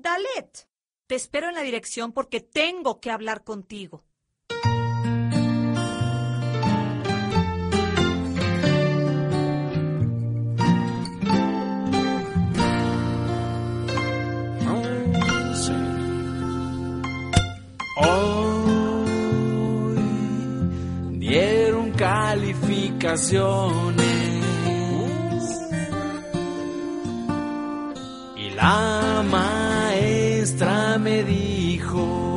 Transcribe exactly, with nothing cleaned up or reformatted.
Dalet, te espero en la dirección porque tengo que hablar contigo. Hoy dieron calificaciones y la maestra me dijo: